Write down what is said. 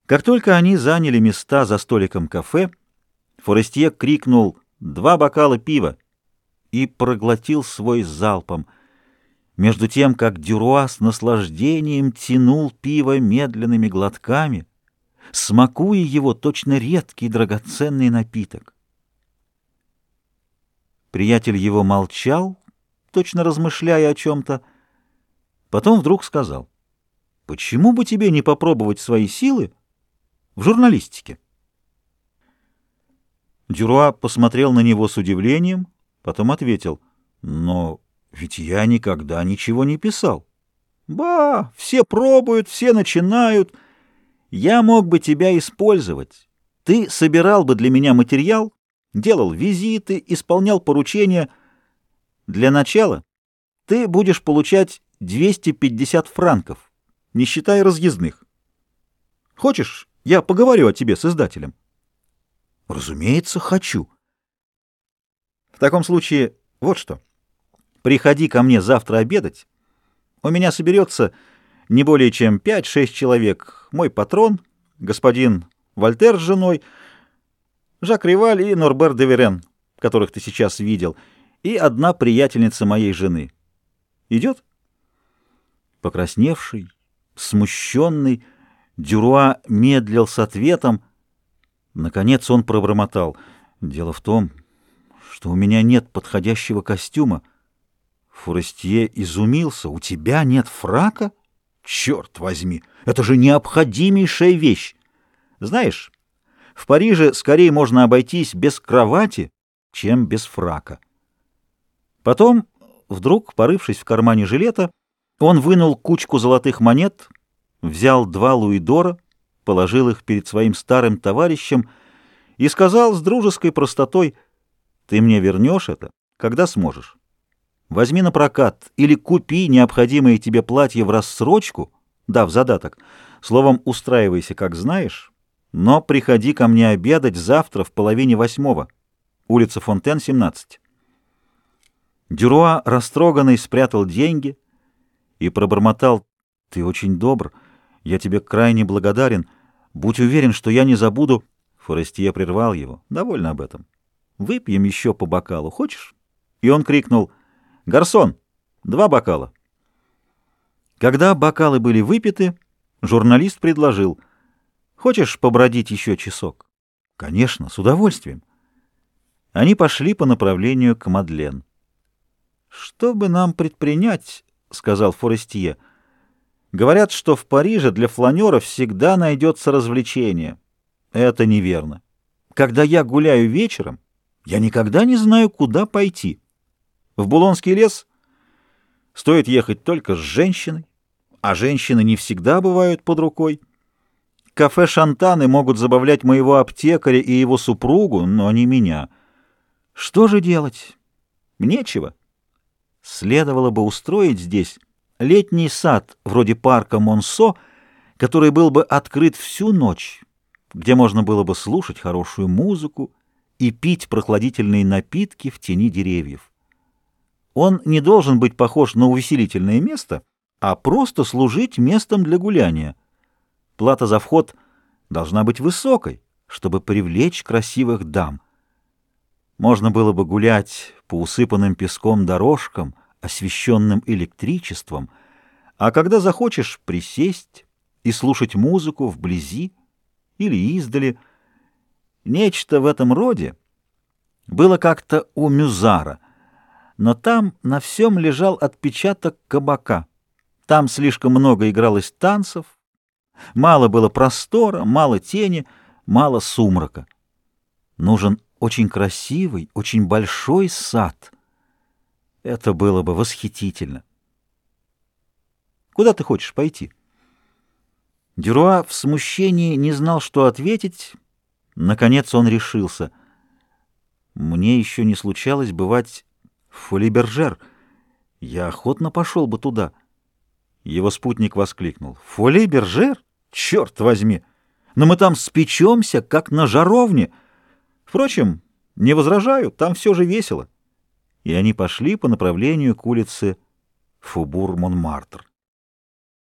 Как только они заняли места за столиком кафе, Форестье крикнул «Два бокала пива!» и проглотил свой залпом, между тем, как Дюруа с наслаждением тянул пиво медленными глотками, смакуя его точно редкий драгоценный напиток. Приятель его молчал, точно размышляя о чем-то, потом вдруг сказал: «Почему бы тебе не попробовать свои силы в журналистике?» Дюруа посмотрел на него с удивлением, потом ответил: «Но ведь я никогда ничего не писал». «Ба! Все пробуют, все начинают. Я мог бы тебя использовать. Ты собирал бы для меня материал, делал визиты, исполнял поручения. Для начала ты будешь получать 250 франков, не считая разъездных. Хочешь, я поговорю о тебе с издателем?» «Разумеется, хочу». «В таком случае вот что. Приходи ко мне завтра обедать. У меня соберется не более чем 5-6 человек. Мой патрон, господин Вольтер с женой, Жак Риваль и Норбер де Верен, которых ты сейчас видел, и одна приятельница моей жены. Идет?» Покрасневший, смущенный, Дюруа медлил с ответом. Наконец он пробормотал: «Дело в том, что у меня нет подходящего костюма». Форестье изумился: «У тебя нет фрака? Черт возьми, это же необходимейшая вещь! Знаешь, в Париже скорее можно обойтись без кровати, чем без фрака». Потом, вдруг, порывшись в кармане жилета, он вынул кучку золотых монет, взял 2 луидора, положил их перед своим старым товарищем и сказал с дружеской простотой: «Ты мне вернешь это, когда сможешь. Возьми на прокат или купи необходимое тебе платье в рассрочку, дав задаток. Словом, устраивайся, как знаешь, но приходи ко мне обедать завтра в 7:30, улица Фонтен, 17». Дюруа, растроганный, спрятал деньги и пробормотал: «Ты очень добр, я тебе крайне благодарен. Будь уверен, что я не забуду». Форестье прервал его: «Довольно об этом. Выпьем еще по бокалу, хочешь?» И он крикнул: «Гарсон, 2 бокала». Когда бокалы были выпиты, журналист предложил: «Хочешь побродить еще часок?» «Конечно, с удовольствием». Они пошли по направлению к Мадлен. «Что бы нам предпринять?» — сказал Форестье. «Говорят, что в Париже для фланеров всегда найдется развлечение. Это неверно. Когда я гуляю вечером, я никогда не знаю, куда пойти. В Булонский лес стоит ехать только с женщиной, а женщины не всегда бывают под рукой. Кафе «Шантаны» могут забавлять моего аптекаря и его супругу, но не меня. Что же делать? Нечего. Следовало бы устроить здесь летний сад, вроде парка Монсо, который был бы открыт всю ночь, где можно было бы слушать хорошую музыку и пить прохладительные напитки в тени деревьев. Он не должен быть похож на увеселительное место, а просто служить местом для гуляния. Плата за вход должна быть высокой, чтобы привлечь красивых дам. Можно было бы гулять по усыпанным песком дорожкам, освещенным электричеством, а когда захочешь, присесть и слушать музыку вблизи или издали. Нечто в этом роде было как-то у Мюзара, но там на всем лежал отпечаток кабака. Там слишком много игралось танцев, мало было простора, мало тени, мало сумрака. Нужен очень красивый, очень большой сад. Это было бы восхитительно. Куда ты хочешь пойти?» Дюруа в смущении не знал, что ответить. Наконец он решился. «Мне еще не случалось бывать в Фоли-Бержер. Я охотно пошел бы туда». Его спутник воскликнул: «Фоли-Бержер? Черт возьми! Но мы там спечемся, как на жаровне. Впрочем, не возражаю, там все же весело». И они пошли по направлению к улице Фубур-Монмартр.